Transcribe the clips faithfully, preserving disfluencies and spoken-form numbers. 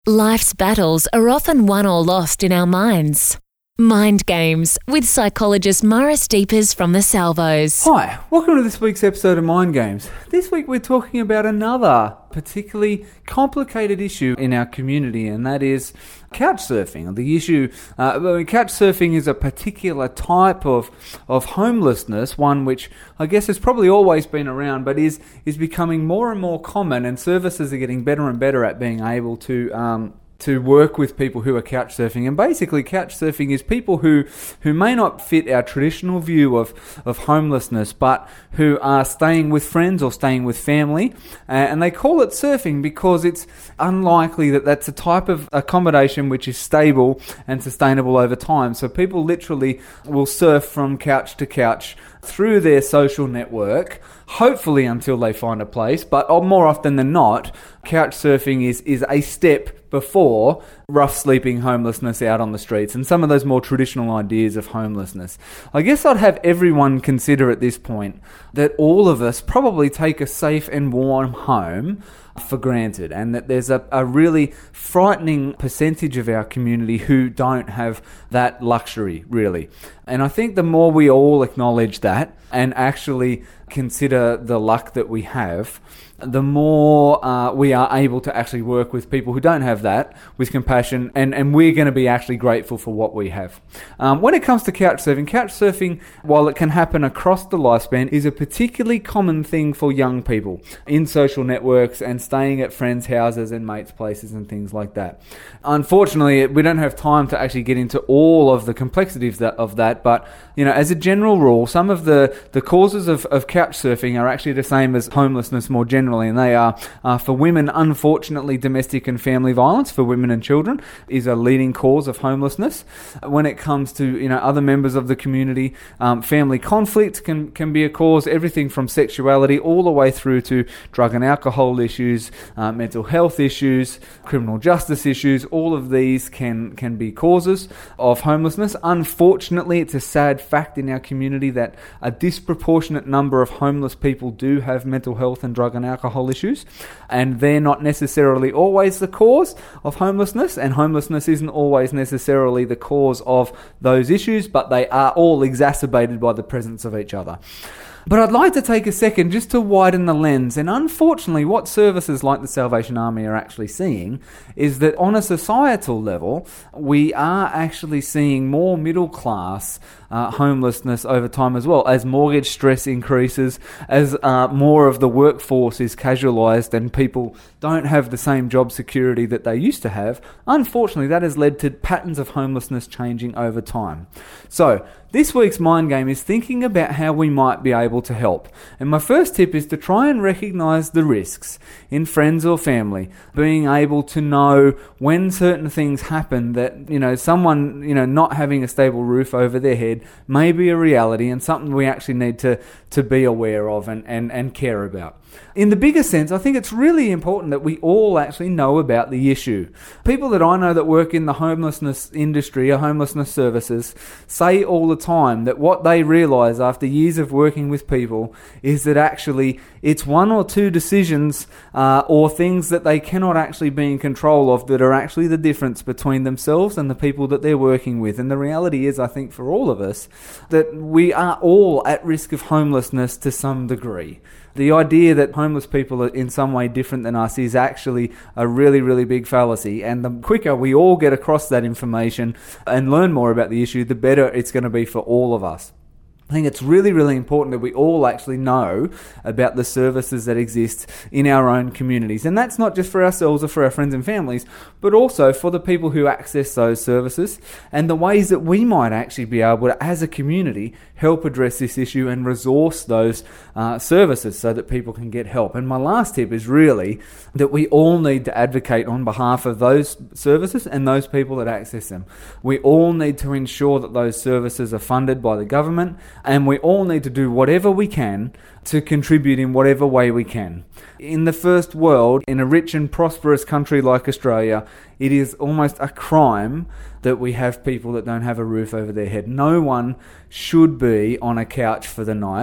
Life's battles are often won or lost in our minds. Mind Games with psychologist Morris Deepers from the Salvos. Hi, welcome to this week's episode of Mind Games. This week we're talking about another particularly complicated issue in our community, and that is couch surfing. The issue, uh, well, couch surfing is a particular type of of homelessness, one which I guess has probably always been around, but is is becoming more and more common, and services are getting better and better at being able to um, to work with people who are couch surfing. And basically couch surfing is people who, who may not fit our traditional view of, of homelessness, but who are staying with friends or staying with family, uh, and they call it surfing because it's unlikely that that's a type of accommodation which is stable and sustainable over time. So people literally will surf from couch to couch through their social network, hopefully until they find a place, but more often than not, couch surfing is, is a step before rough sleeping homelessness out on the streets and some of those more traditional ideas of homelessness. I guess I'd have everyone consider at this point that all of us probably take a safe and warm home for granted, and that there's a, a really frightening percentage of our community who don't have that luxury, really. And I think the more we all acknowledge that and actually consider the luck that we have, the more uh, we are able to actually work with people who don't have that with compassion, and, and we're going to be actually grateful for what we have. Um, when it comes to couch surfing, couch surfing, while it can happen across the lifespan, is a particularly common thing for young people in social networks and staying at friends' houses and mates' places and things like that. Unfortunately, we don't have time to actually get into all of the complexities of that, of that but you know, as a general rule, some of the, the causes of, of couch surfing are actually the same as homelessness more generally, and they are, uh, for women, unfortunately, domestic and family violence for women and children is a leading cause of homelessness. When it comes to, you know, other members of the community, um, family conflict can, can be a cause, everything from sexuality all the way through to drug and alcohol issues, uh, mental health issues, criminal justice issues. All of these can, can be causes of homelessness. Unfortunately, it's a sad fact in our community that a disproportionate number of homeless people do have mental health and drug and alcohol issues, and they're not necessarily always the cause of homelessness, and homelessness isn't always necessarily the cause of those issues, but they are all exacerbated by the presence of each other. But I'd like to take a second just to widen the lens, and unfortunately what services like the Salvation Army are actually seeing is that on a societal level, we are actually seeing more middle class uh, homelessness over time as well, as mortgage stress increases, as uh, more of the workforce is casualised and people don't have the same job security that they used to have. Unfortunately, that has led to patterns of homelessness changing over time. So, this week's mind game is thinking about how we might be able to help. And my first tip is to try and recognise the risks in friends or family, being able to know when certain things happen that, you know, someone, you know, not having a stable roof over their head may be a reality and something we actually need to, to be aware of and, and, and care about. In the bigger sense, I think it's really important that we all actually know about the issue. People that I know that work in the homelessness industry or homelessness services say all the time that what they realise after years of working with people is that actually it's one or two decisions uh, or things that they cannot actually be in control of that are actually the difference between themselves and the people that they're working with. And the reality is, I think for all of us, that we are all at risk of homelessness to some degree. The idea that homeless people are in some way different than us is actually a really, really big fallacy. And the quicker we all get across that information and learn more about the issue, the better it's going to be for all of us. I think it's really, really important that we all actually know about the services that exist in our own communities. And that's not just for ourselves or for our friends and families, but also for the people who access those services and the ways that we might actually be able to, as a community, help address this issue and resource those uh, services so that people can get help. And my last tip is really that we all need to advocate on behalf of those services and those people that access them. We all need to ensure that those services are funded by the government, and we all need to do whatever we can to contribute in whatever way we can. In the first world, in a rich and prosperous country like Australia, it is almost a crime that we have people that don't have a roof over their head. No one should be on a couch for the night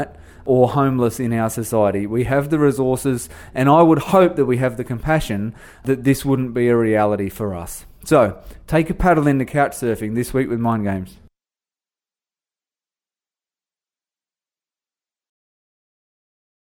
or homeless in our society. We have the resources, and I would hope that we have the compassion that this wouldn't be a reality for us. So, take a paddle into couch surfing this week with Mind Games.